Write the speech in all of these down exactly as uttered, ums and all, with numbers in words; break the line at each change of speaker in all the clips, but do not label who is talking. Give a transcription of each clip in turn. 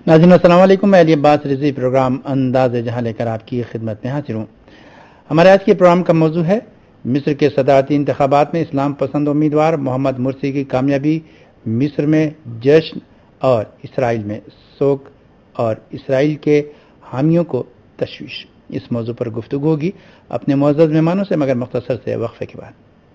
ناظرین السلام علیکم، میں علی عباس رضوی پروگرام انداز جہاں لے کر آپ کی خدمت میں حاضر ہوں۔ ہمارے آج کے پروگرام کا موضوع ہے مصر کے صدارتی انتخابات میں اسلام پسند امیدوار محمد مرسی کی کامیابی، مصر میں جشن اور اسرائیل میں سوگ اور اسرائیل کے حامیوں کو تشویش۔ اس موضوع پر گفتگو ہوگی اپنے معزز مہمانوں سے، مگر مختصر سے وقفے کے بعد۔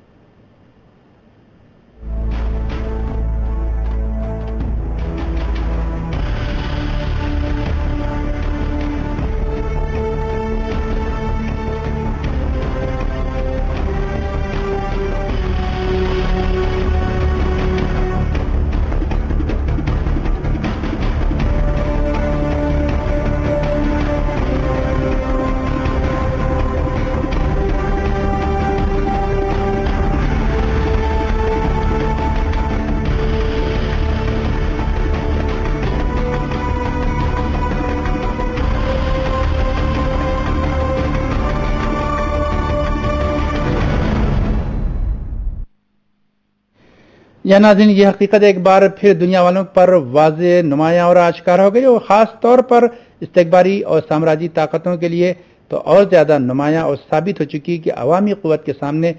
یا ناظرین، یہ حقیقت ایک بار پھر دنیا والوں پر واضح، نمایاں اور آشکار ہو گئی، اور خاص طور پر استکباری اور سامراجی طاقتوں کے لیے تو اور زیادہ نمایاں اور ثابت ہو چکی کہ عوامی قوت کے سامنے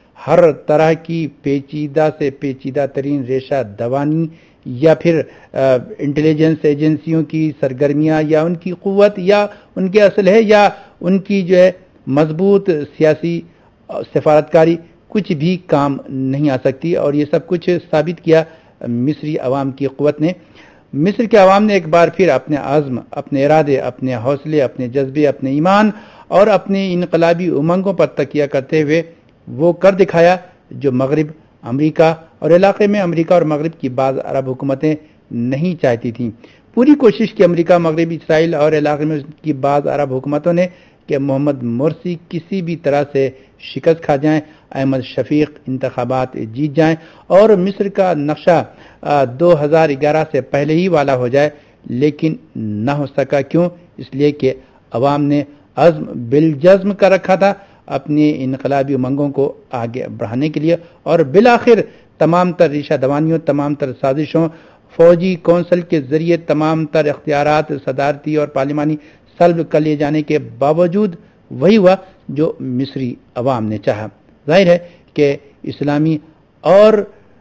ہر طرح کی پیچیدہ سے پیچیدہ ترین ریشہ دوانی یا پھر انٹیلیجنس ایجنسیوں کی سرگرمیاں یا ان کی قوت یا ان کے اسلحے یا ان کی جو ہے مضبوط سیاسی سفارتکاری کچھ بھی کام نہیں آ سکتی، اور یہ سب کچھ ثابت کیا مصری عوام کی قوت نے۔ مصر کے عوام نے ایک بار پھر اپنے عزم، اپنے ارادے، اپنے حوصلے، اپنے جذبے، اپنے ایمان اور اپنے انقلابی امنگوں پر تکیہ کرتے ہوئے وہ کر دکھایا جو مغرب، امریکہ اور علاقے میں امریکہ اور مغرب کی بعض عرب حکومتیں نہیں چاہتی تھیں۔ پوری کوشش کی امریکہ، مغرب، اسرائیل اور علاقے میں کی بعض عرب حکومتوں نے کہ محمد مرسی کسی بھی طرح سے شکست کھا جائیں، احمد شفیق انتخابات جیت جائیں اور مصر کا نقشہ دو ہزار گیارہ سے پہلے ہی والا ہو جائے، لیکن نہ ہو سکا۔ کیوں؟ اس لیے کہ عوام نے عزم بالجزم کر رکھا تھا اپنی انقلابی امنگوں کو آگے بڑھانے کے لیے، اور بالآخر تمام تر ریشہ دوانیوں، تمام تر سازشوں، فوجی کونسل کے ذریعے تمام تر اختیارات صدارتی اور پارلیمانی سلب کر لیے جانے کے باوجود وہی ہوا جو مصری عوام نے چاہا۔ ظاہر ہے کہ اسلامی اور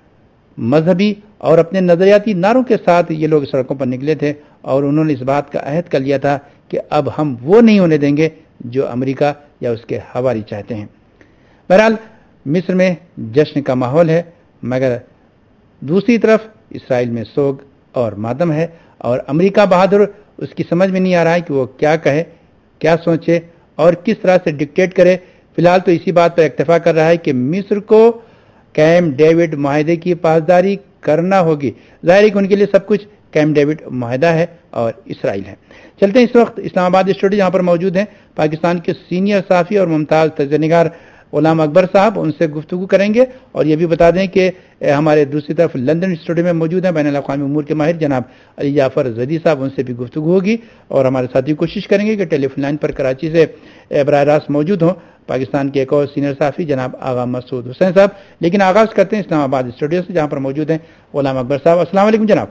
مذہبی اور اپنے نظریاتی نعروں کے ساتھ یہ لوگ سڑکوں پر نکلے تھے، اور انہوں نے اس بات کا عہد کر لیا تھا کہ اب ہم وہ نہیں ہونے دیں گے جو امریکہ یا اس کے حوالی چاہتے ہیں۔ بہرحال مصر میں جشن کا ماحول ہے، مگر دوسری طرف اسرائیل میں سوگ اور ماتم ہے، اور امریکہ بہادر اس کی سمجھ میں نہیں آ رہا ہے کہ وہ کیا کہے، کیا سوچے اور کس طرح سے ڈکٹیٹ کرے۔ فی الحال تو اسی بات پر اکتفا کر رہا ہے کہ مصر کو کیمپ ڈیوڈ معاہدے کی پاسداری کرنا ہوگی۔ ظاہر ہے کہ ان کے لیے سب کچھ کیمپ ڈیوڈ معاہدہ ہے اور اسرائیل ہے۔ چلتے ہیں اس وقت اسلام آباد اسٹوڈیو، جہاں پر موجود ہیں پاکستان کے سینئر صحافی اور ممتاز تجزیہ نگار غلام اکبر صاحب، ان سے گفتگو کریں گے، اور یہ بھی بتا دیں کہ ہمارے دوسری طرف لندن اسٹوڈیو میں موجود ہیں بین الاقوامی امور کے ماہر جناب علی جعفر زیدی صاحب، ان سے بھی گفتگو ہوگی، اور ہمارے ساتھی کوشش کریں گے کہ ٹیلی فون لائن پر کراچی سے براہ راست موجود ہوں پاکستان کے ایک اور سینئر صحافی جناب آغا مسعود حسین صاحب۔ لیکن آغاز کرتے ہیں اسلام آباد اسٹوڈیو سے، جہاں پر موجود ہیں غلام اکبر صاحب۔ السلام علیکم جناب۔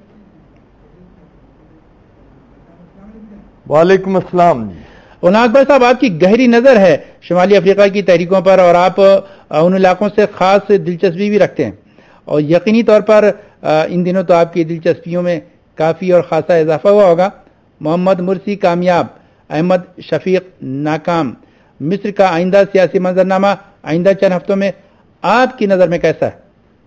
وعلیکم السلام جی۔
غلام اکبر صاحب، آپ کی گہری نظر ہے شمالی افریقہ کی تحریکوں پر، اور آپ ان علاقوں سے خاص دلچسپی بھی رکھتے ہیں، اور یقینی طور پر ان دنوں تو آپ کی دلچسپیوں میں کافی اور خاصا اضافہ ہوا ہوگا۔ محمد مرسی کامیاب، احمد شفیق ناکام، مصر کا آئندہ سیاسی منظرنامہ آئندہ چند ہفتوں میں آپ کی نظر میں کیسا ہے؟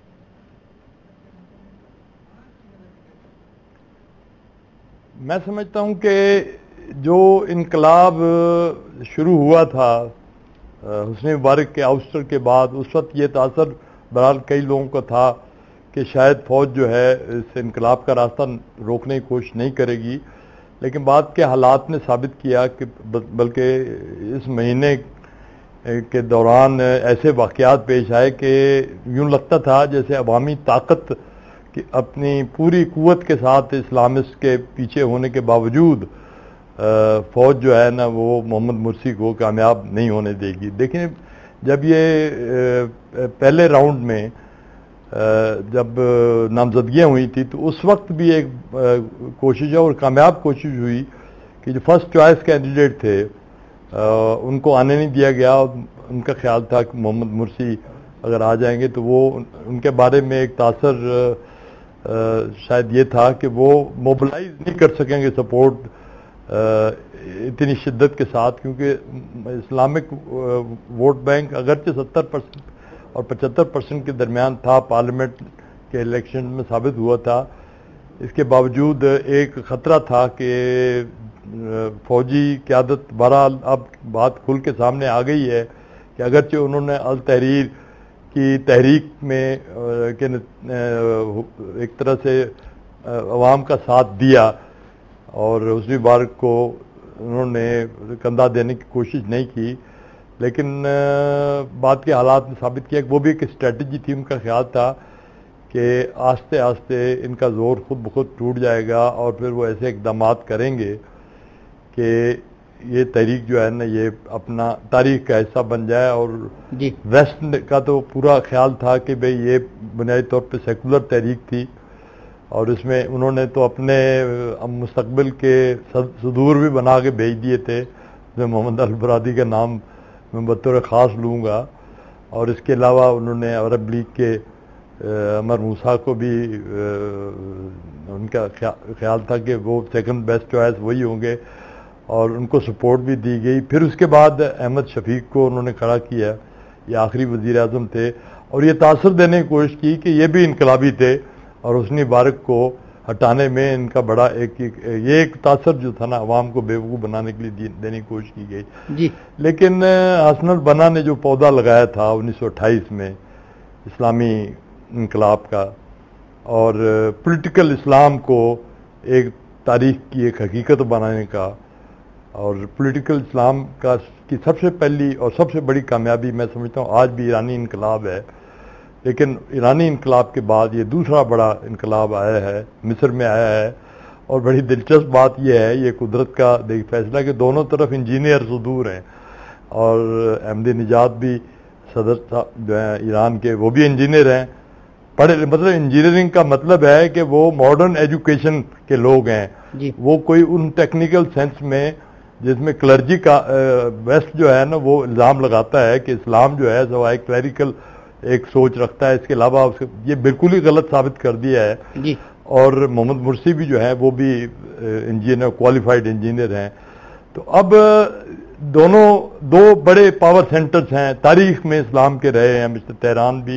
میں سمجھتا ہوں کہ جو انقلاب شروع ہوا تھا حسنی مبارک کے آؤسٹر کے بعد، اس وقت یہ تاثر بہرحال کئی لوگوں کا تھا کہ شاید فوج جو ہے اس انقلاب کا راستہ روکنے کی کوشش نہیں کرے گی، لیکن بعد کے حالات نے ثابت کیا کہ بلکہ اس مہینے کے دوران ایسے واقعات پیش آئے کہ یوں لگتا تھا جیسے عوامی طاقت کہ اپنی پوری قوت کے ساتھ اسلامسٹ کے پیچھے ہونے کے باوجود فوج جو ہے نا وہ محمد مرسی کو کامیاب نہیں ہونے دے گی۔ دیکھیں، جب یہ پہلے راؤنڈ میں جب نامزدگیاں ہوئی تھی تو اس وقت بھی ایک کوشش ہے اور کامیاب کوشش ہوئی کہ جو فرسٹ چوائس کینڈیڈیٹ تھے ان کو آنے نہیں دیا گیا. ان کا خیال تھا کہ محمد مرسی اگر آ جائیں گے تو وہ ان کے بارے میں ایک تاثر شاید یہ تھا کہ وہ موبلائز نہیں کر سکیں گے سپورٹ اتنی شدت کے ساتھ, کیونکہ اسلامک ووٹ بینک اگرچہ ستر پرسنٹ اور پچہتر پرسنٹ کے درمیان تھا, پارلیمنٹ کے الیکشن میں ثابت ہوا تھا. اس کے باوجود ایک خطرہ تھا کہ فوجی قیادت, بہرحال اب بات کھل کے سامنے آ گئی ہے کہ اگرچہ انہوں نے التحریر کی تحریک میں ایک طرح سے عوام کا ساتھ دیا اور حسنی مبارک کو انہوں نے کندھا دینے کی کوشش نہیں کی, لیکن بعد کے حالات میں ثابت کیا کہ وہ بھی ایک اسٹریٹجی تھی. ان کا خیال تھا کہ آہستہ آہستہ ان کا زور خود بخود ٹوٹ جائے گا اور پھر وہ ایسے اقدامات کریں گے کہ یہ تحریک جو ہے نا یہ اپنا تاریخ کا حصہ بن جائے. اور
جی
ویسٹ کا تو پورا خیال تھا کہ بھئی یہ بنیادی طور پہ سیکولر تحریک تھی اور اس میں انہوں نے تو اپنے مستقبل کے صدور بھی بنا کے بھیج دیے تھے. میں محمد البرادی کا نام میں بطور خاص لوں گا, اور اس کے علاوہ انہوں نے عرب لیگ کے عمر موسیٰ کو بھی ان کا خیال تھا کہ وہ سیکنڈ بیسٹ چوائس وہی ہوں گے اور ان کو سپورٹ بھی دی گئی. پھر اس کے بعد احمد شفیق کو انہوں نے کھڑا کیا, یہ آخری وزیر اعظم تھے, اور یہ تاثر دینے کی کوشش کی کہ یہ بھی انقلابی تھے اور حسنی مبارک کو ہٹانے میں ان کا بڑا ایک یہ ایک تاثر جو تھا نا عوام کو بیوقوف بنانے کے لیے دینے کی کوشش کی گئی.
جی
لیکن حسن البنا نے جو پودا لگایا تھا انیس سو اٹھائیس میں اسلامی انقلاب کا, اور پولیٹیکل اسلام کو ایک تاریخ کی ایک حقیقت بنانے کا, اور پولیٹیکل اسلام کا کی سب سے پہلی اور سب سے بڑی کامیابی میں سمجھتا ہوں آج بھی ایرانی انقلاب ہے. لیکن ایرانی انقلاب کے بعد یہ دوسرا بڑا انقلاب آیا ہے, مصر میں آیا ہے, اور بڑی دلچسپ بات یہ ہے, یہ قدرت کا دیکھ فیصلہ کہ دونوں طرف انجینئر صدور ہیں, اور احمدی نژاد بھی صدر صاحب جو ہیں ایران کے وہ بھی انجینئر ہیں. پڑھے مطلب انجینئرنگ کا مطلب ہے کہ وہ ماڈرن ایجوکیشن کے لوگ ہیں.
جی
وہ کوئی ان ٹیکنیکل سینس میں جس میں کلرجی کا ویسٹ جو ہے نا وہ الزام لگاتا ہے کہ اسلام جو ہے سوائے کلیریکل ایک سوچ رکھتا ہے, اس کے علاوہ یہ بالکل ہی غلط ثابت کر دیا ہے.
جی
اور محمد مرسی بھی جو ہے وہ بھی انجینئر کوالیفائڈ انجینئر ہیں. تو اب دونوں دو بڑے پاور سینٹرز ہیں تاریخ میں اسلام کے رہے ہیں, مسٹر تہران بھی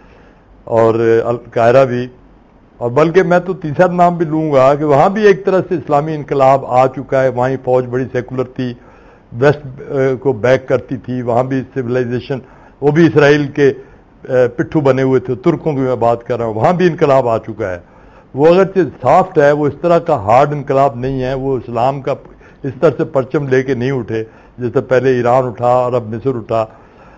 اور القاہرہ بھی, اور بلکہ میں تو تیسرا نام بھی لوں گا کہ وہاں بھی ایک طرح سے اسلامی انقلاب آ چکا ہے. وہاں فوج بڑی سیکولر تھی, ویسٹ کو بیک کرتی تھی, وہاں بھی سویلائزیشن, وہ بھی اسرائیل کے پٹھو بنے ہوئے تھے, ترکوں کی میں بات کر رہا ہوں, وہاں بھی انقلاب آ چکا ہے. وہ اگرچہ سافٹ ہے, وہ اس طرح کا ہارڈ انقلاب نہیں ہے, وہ اسلام کا اس طرح سے پرچم لے کے نہیں اٹھے جیسے پہلے ایران اٹھا اور اب مصر اٹھا.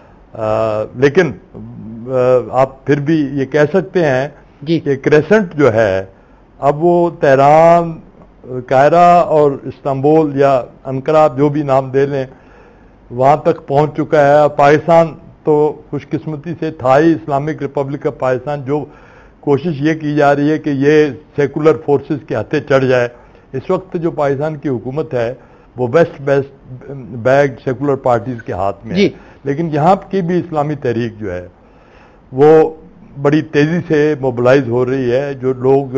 آ, لیکن آ, آپ پھر بھی یہ کہہ سکتے ہیں
جی
کہ کریسنٹ جو ہے اب وہ تہران, قاہرہ اور استنبول یا انقرہ جو بھی نام دے لیں وہاں تک پہنچ چکا ہے. پاکستان تو خوش قسمتی سے تھا ہی اسلامک ریپبلک آف پاکستان, جو کوشش یہ کی جا رہی ہے کہ یہ سیکولر فورسز کے ہتھے چڑھ جائے. اس وقت جو پاکستان کی حکومت ہے وہ بیسٹ بیسٹ بیگ سیکولر پارٹیز کے ہاتھ میں ہے, لیکن یہاں کی بھی اسلامی تحریک جو ہے وہ بڑی تیزی سے موبلائز ہو رہی ہے. جو لوگ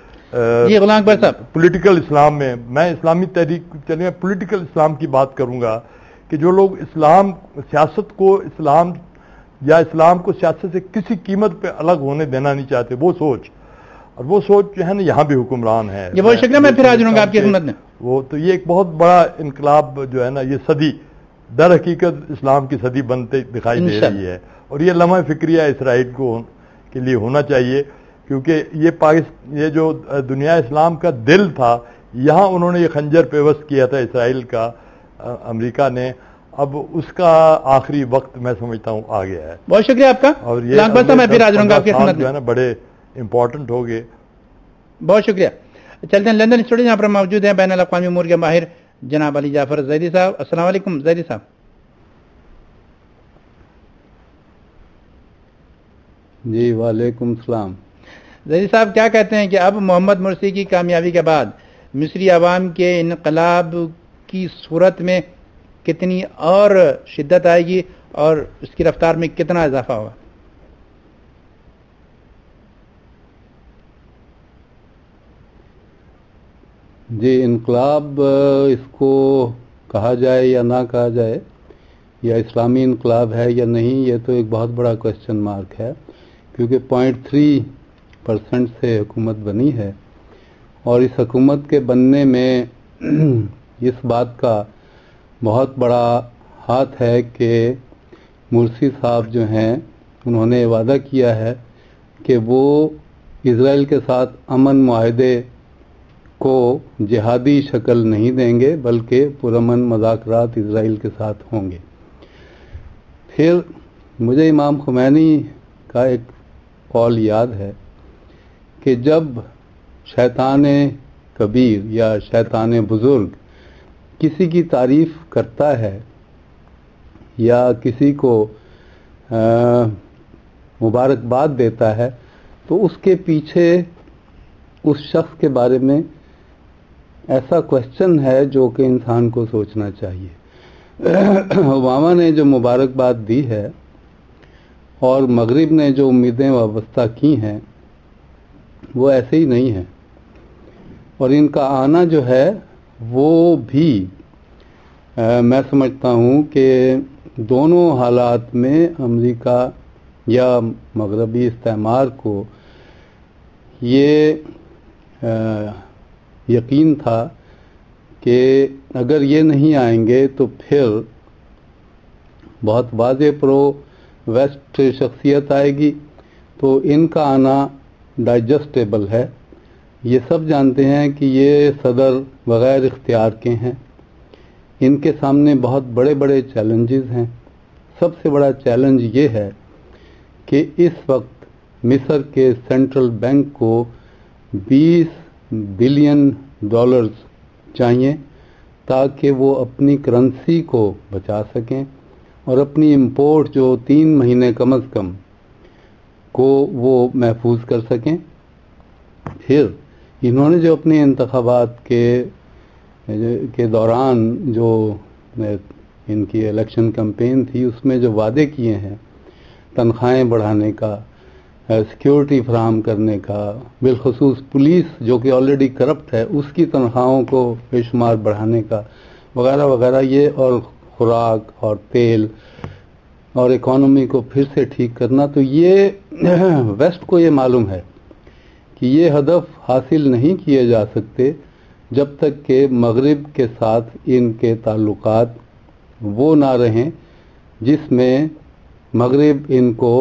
جی غلام اکبر صاحب
پولیٹیکل اسلام میں, میں اسلامی تحریک چلیں پولیٹیکل اسلام کی بات کروں گا, کہ جو لوگ اسلام سیاست کو اسلام یا اسلام کو سیاست سے کسی قیمت پہ الگ ہونے دینا نہیں چاہتے, وہ سوچ اور وہ سوچ جو ہے نا یہاں بھی حکمران ہے.
یہ بہت شکریہ, میں پھر حاضر ہوں گا آپ کی خدمت میں.
وہ تو یہ ایک بہت بڑا انقلاب جو ہے نا یہ صدی در حقیقت اسلام کی صدی بنتے دکھائی دے رہی ہے, اور یہ لمحہ فکریہ اسرائیل کو کے لیے ہونا چاہیے, کیونکہ یہ پاکستان یہ جو دنیا اسلام کا دل تھا یہاں انہوں نے یہ خنجر پیوست کیا تھا اسرائیل کا, امریکہ نے. اب اس کا آخری وقت میں سمجھتا ہوں آ گیا ہے.
بہت شکریہ آپ کا.
اور یہ
میں پھر حاضر ہوں گا آپ کی خدمت
جو ہے نا بڑے امپورٹنٹ ہو گئے.
بہت شکریہ. چلتے ہیں لندن اسٹوڈیو, یہاں پر موجود ہیں بین الاقوامی امور کے ماہر جناب علی جعفر زیدی صاحب. السلام علیکم زیدی صاحب.
جی وعلیکم السلام.
ظہیر صاحب کیا کہتے ہیں کہ اب محمد مرسی کی کامیابی کے بعد مصری عوام کے انقلاب کی صورت میں کتنی اور شدت آئے گی اور اس کی رفتار میں کتنا اضافہ ہوگا؟
جی انقلاب اس کو کہا جائے یا نہ کہا جائے، یا اسلامی انقلاب ہے یا نہیں، یہ تو ایک بہت بڑا کوشچن مارک ہے، کیونکہ پوائنٹ تھری پرسنٹ سے حکومت بنی ہے، اور اس حکومت کے بننے میں اس بات کا بہت بڑا ہاتھ ہے کہ مرسی صاحب جو ہیں انہوں نے وعدہ کیا ہے کہ وہ اسرائیل کے ساتھ امن معاہدے کو جہادی شکل نہیں دیں گے، بلکہ پرامن مذاکرات اسرائیل کے ساتھ ہوں گے. پھر مجھے امام خمینی کا ایک قول یاد ہے کہ جب شیطان کبیر یا شیطان بزرگ کسی کی تعریف کرتا ہے یا کسی کو مبارکباد دیتا ہے تو اس کے پیچھے اس شخص کے بارے میں ایسا کوشچن ہے جو کہ انسان کو سوچنا چاہیے. اوباما نے جو مبارکباد دی ہے اور مغرب نے جو امیدیں وابستہ کی ہیں وہ ایسے ہی نہیں ہیں، اور ان کا آنا جو ہے وہ بھی میں سمجھتا ہوں کہ دونوں حالات میں امریکہ یا مغربی استعمار کو یہ یقین تھا کہ اگر یہ نہیں آئیں گے تو پھر بہت واضح پرو ویسٹ شخصیت آئے گی، تو ان کا آنا ڈائجسٹیبل ہے. یہ سب جانتے ہیں کہ یہ صدر بغیر اختیار کے ہیں، ان کے سامنے بہت بڑے بڑے چیلنجز ہیں. سب سے بڑا چیلنج یہ ہے کہ اس وقت مصر کے سینٹرل بینک کو بیس بلین ڈالرز چاہیے تاکہ وہ اپنی کرنسی کو بچا سکیں اور اپنی امپورٹ جو تین مہینے کم از کم کو وہ محفوظ کر سکیں. پھر انہوں نے جو اپنے انتخابات کے کے دوران جو ان کی الیکشن کمپین تھی اس میں جو وعدے کیے ہیں تنخواہیں بڑھانے کا، سیکیورٹی فراہم کرنے کا، بالخصوص پولیس جو کہ آلریڈی کرپٹ ہے اس کی تنخواہوں کو بے شمار بڑھانے کا وغیرہ وغیرہ، یہ اور خوراک اور تیل اور اکانومی کو پھر سے ٹھیک کرنا، تو یہ ویسٹ کو یہ معلوم ہے کہ یہ ہدف حاصل نہیں کیے جا سکتے جب تک کہ مغرب کے ساتھ ان کے تعلقات وہ نہ رہیں جس میں مغرب ان کو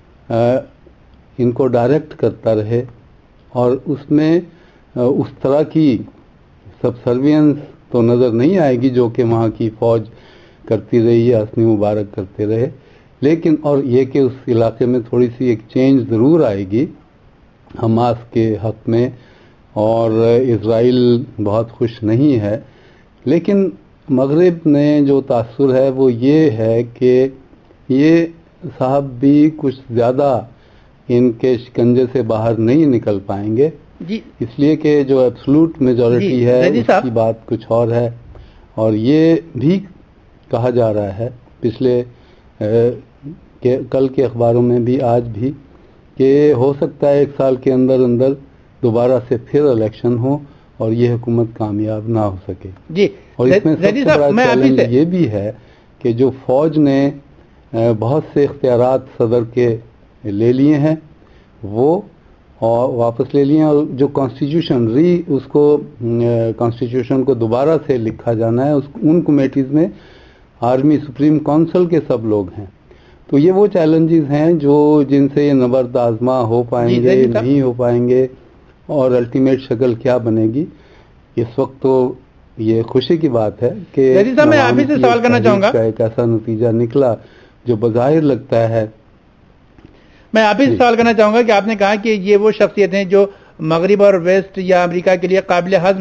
ان کو ڈائریکٹ کرتا رہے، اور اس میں اس طرح کی سب سروینس تو نظر نہیں آئے گی جو کہ وہاں کی فوج کرتی رہی ہے، حسنی مبارک کرتے رہے، لیکن اور یہ کہ اس علاقے میں تھوڑی سی ایک چینج ضرور آئے گی حماس کے حق میں، اور اسرائیل بہت خوش نہیں ہے. لیکن مغرب نے جو تاثر ہے وہ یہ ہے کہ یہ صاحب بھی کچھ زیادہ ان کے شکنجے سے باہر نہیں نکل پائیں گے،
جی
اس لیے کہ جو ایبسولوٹ میجورٹی ہے اس کی بات کچھ اور ہے. اور یہ بھی کہا جا رہا ہے پچھلے کہ کل کے اخباروں میں بھی آج بھی کہ ہو سکتا ہے ایک سال کے اندر اندر دوبارہ سے پھر الیکشن ہو اور یہ حکومت کامیاب نہ ہو سکے.
جی
اور اس میں سب سے بڑا چیلنج یہ بھی ہے کہ جو فوج نے بہت سے اختیارات صدر کے لے لیے ہیں وہ واپس لے لیے ہیں، اور جو کانسٹیٹیوشن ری اس کو کانسٹیٹیوشن کو دوبارہ سے لکھا جانا ہے، اس ان کمیٹیز میں آرمی سپریم کونسل کے سب لوگ ہیں. تو یہ وہ چیلنجز ہیں جو جن سے یہ نبرد آزما ہو پائیں گے نہیں ہو پائیں گے، اور الٹیمیٹ شکل کیا بنے گی. اس وقت تو یہ خوشی کی بات ہے کہ
میں آپ ہی سے سوال کرنا چاہوں گا،
ایک ایسا نتیجہ نکلا جو بظاہر لگتا ہے.
میں آپ ہی سے سوال کرنا چاہوں گا کہ آپ نے کہا کہ یہ وہ شخصیتیں جو مغرب اور ویسٹ یا امریکہ کے لیے قابل ہضم ہیں،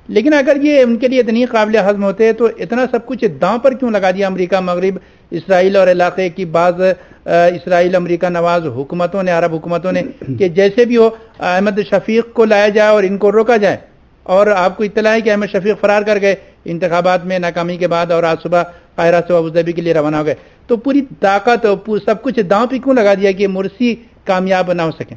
لیکن اگر یہ ان کے لیے اتنی قابل ہضم ہوتے ہیں تو اتنا سب کچھ داؤں پر کیوں لگا دیا امریکہ، مغرب، اسرائیل اور علاقے کی بعض اسرائیل امریکہ نواز حکومتوں نے، عرب حکومتوں نے، کہ جیسے بھی ہو احمد شفیق کو لایا جائے اور ان کو روکا جائے؟ اور آپ کو اطلاع ہے کہ احمد شفیق فرار کر گئے انتخابات میں ناکامی کے بعد، اور آج صبح قاہرہ سے ابوظہبی کے لیے روانہ ہو گئے. تو پوری طاقت سب کچھ داؤں پہ کیوں لگا دیا کہ مرسی کامیاب نہ ہو سکیں؟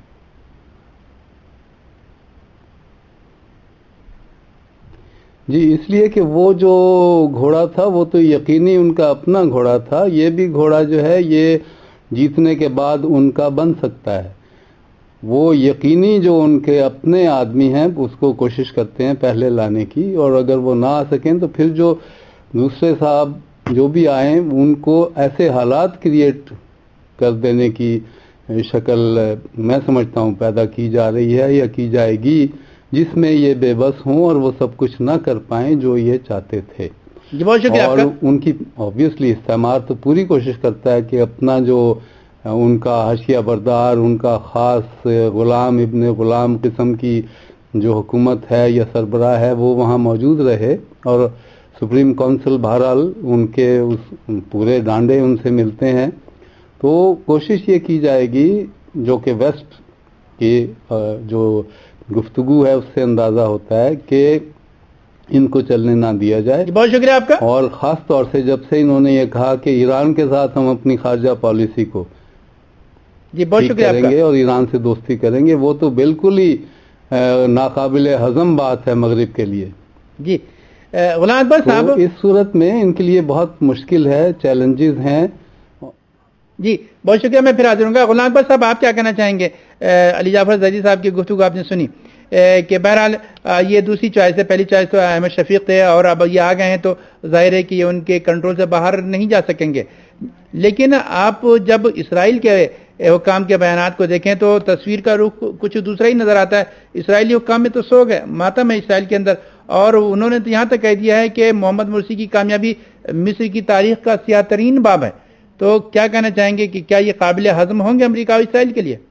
جی اس لیے کہ وہ جو گھوڑا تھا وہ تو یقینی ان کا اپنا گھوڑا تھا، یہ بھی گھوڑا جو ہے یہ جیتنے کے بعد ان کا بن سکتا ہے. وہ یقینی جو ان کے اپنے آدمی ہیں اس کو کوشش کرتے ہیں پہلے لانے کی، اور اگر وہ نہ آ سکیں تو پھر جو دوسرے صاحب جو بھی آئیں ان کو ایسے حالات کریٹ کر دینے کی شکل میں سمجھتا ہوں پیدا کی جا رہی ہے یا کی جائے گی، جس میں یہ بے بس ہوں اور وہ سب کچھ نہ کر پائیں جو یہ چاہتے تھے. اور ان کی آبویسلی استعمار تو پوری کوشش کرتا ہے کہ اپنا جو ان کا حاشیہ بردار، ان کا خاص غلام ابن غلام قسم کی جو حکومت ہے یا سربراہ ہے وہ وہاں موجود رہے، اور سپریم کونسل بہرحال ان کے اس پورے ڈانڈے ان سے ملتے ہیں. تو کوشش یہ کی جائے گی، جو کہ ویسٹ کی جو گفتگو ہے اس سے اندازہ ہوتا ہے کہ ان کو چلنے نہ دیا جائے.
بہت شکریہ آپ کا.
اور خاص طور سے جب سے انہوں نے یہ کہا کہ ایران کے ساتھ ہم اپنی خارجہ پالیسی کو
جی بہت شکریہ
کریں گے اور ایران سے دوستی کریں گے، وہ تو بالکل ہی ناقابل ہضم بات ہے مغرب کے لیے.
جی غلام اکبر صاحب،
اس صورت میں ان کے لیے بہت مشکل ہے، چیلنجز ہیں.
جی بہت شکریہ، میں پھر حاضر ہوں گا. غلام اکبر صاحب آپ کیا کہنا چاہیں گے؟ علی جعفر زیدی صاحب کی گفتگو آپ نے سنی کہ بہرحال یہ دوسری چوائس ہے، پہلی چوائس تو احمد شفیق تھے اور اب یہ آ گئے ہیں تو ظاہر ہے کہ یہ ان کے کنٹرول سے باہر نہیں جا سکیں گے. لیکن آپ جب اسرائیل کے حکام کے بیانات کو دیکھیں تو تصویر کا رخ کچھ دوسرا ہی نظر آتا ہے. اسرائیلی حکام میں تو سوگ ہے، ماتم ہے اسرائیل کے اندر، اور انہوں نے تو یہاں تک کہہ دیا ہے کہ محمد مرسی کی کامیابی مصر کی تاریخ کا سیاہ ترین باب ہے. تو کیا کہنا چاہیں گے کہ کیا یہ قابل ہضم ہوں گے امریکہ اور اسرائیل کے لیے؟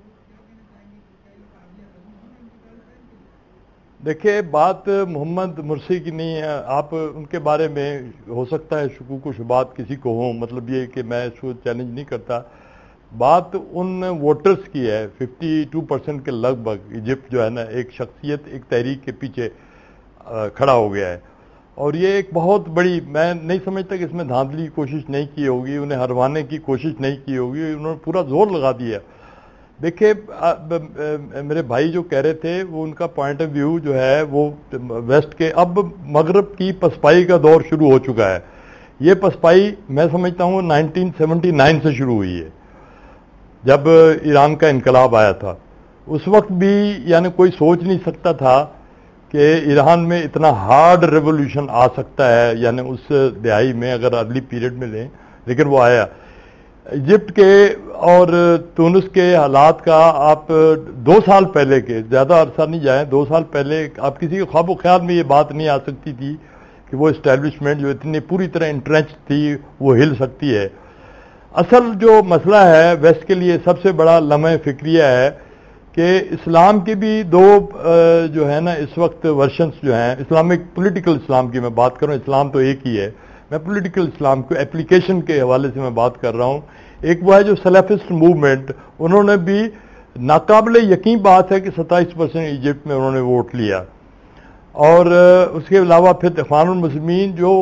دیکھیں بات محمد مرسی کی نہیں ہے، آپ ان کے بارے میں ہو سکتا ہے شکوک و شبہات کسی کو ہوں، مطلب یہ کہ میں اس کو چیلنج نہیں کرتا. بات ان ووٹرز کی ہے، ففٹی ٹو پرسنٹ کے لگ بھگ ایجپٹ جو ہے نا ایک شخصیت ایک تحریک کے پیچھے کھڑا ہو گیا ہے، اور یہ ایک بہت بڑی، میں نہیں سمجھتا کہ اس میں دھاندلی کی کوشش نہیں کی ہوگی، انہیں ہروانے کی کوشش نہیں کی ہوگی، انہوں نے پورا زور لگا دیا. دیکھیں میرے بھائی جو کہہ رہے تھے وہ ان کا پوائنٹ آف ویو جو ہے وہ ویسٹ کے، اب مغرب کی پسپائی کا دور شروع ہو چکا ہے. یہ پسپائی میں سمجھتا ہوں نائنٹین سیونٹی نائن سے شروع ہوئی ہے، جب ایران کا انقلاب آیا تھا. اس وقت بھی یعنی کوئی سوچ نہیں سکتا تھا کہ ایران میں اتنا ہارڈ ریولوشن آ سکتا ہے، یعنی اس دہائی میں اگر ارلی پیریڈ میں لیں، لیکن وہ آیا. ایجپٹ کے اور تونس کے حالات کا آپ دو سال پہلے کے، زیادہ عرصہ نہیں جائیں، دو سال پہلے آپ کسی کے خواب و خیال میں یہ بات نہیں آ سکتی تھی کہ وہ اسٹیبلشمنٹ جو اتنی پوری طرح انٹرنچ تھی وہ ہل سکتی ہے. اصل جو مسئلہ ہے ویسٹ کے لیے سب سے بڑا لمحہ فکریہ ہے کہ اسلام کے بھی دو جو ہے نا اس وقت ورشنز جو ہیں، اسلامک پولیٹیکل اسلام کی میں بات کر رہا ہوں، اسلام تو ایک ہی ہے، میں پولیٹیکل اسلام کو اپلیکیشن کے حوالے سے میں بات کر رہا ہوں. ایک وہ ہے جو سلیفسٹ موومنٹ، انہوں نے بھی ناقابل یقین بات ہے کہ ستائیس پرسنٹ ایجپٹ میں انہوں نے ووٹ لیا، اور اس کے علاوہ پھر اخوان المسلمین جو